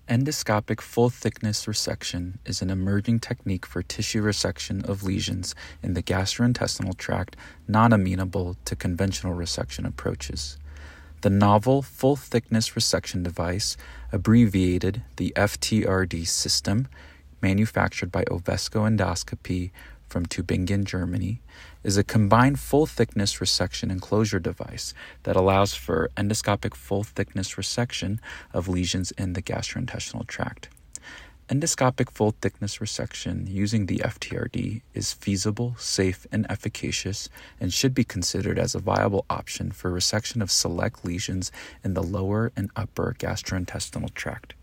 Endoscopic full-thickness resection is an emerging technique for tissue resection of lesions in the gastrointestinal tract not amenable to conventional resection approaches. The novel full-thickness resection device, abbreviated the FTRD system, manufactured by Ovesco Endoscopy from Tübingen, Germany, is a combined full-thickness resection enclosure device that allows for endoscopic full-thickness resection of lesions in the gastrointestinal tract. Endoscopic full-thickness resection using the FTRD is feasible, safe, and efficacious and should be considered as a viable option for resection of select lesions in the lower and upper gastrointestinal tract.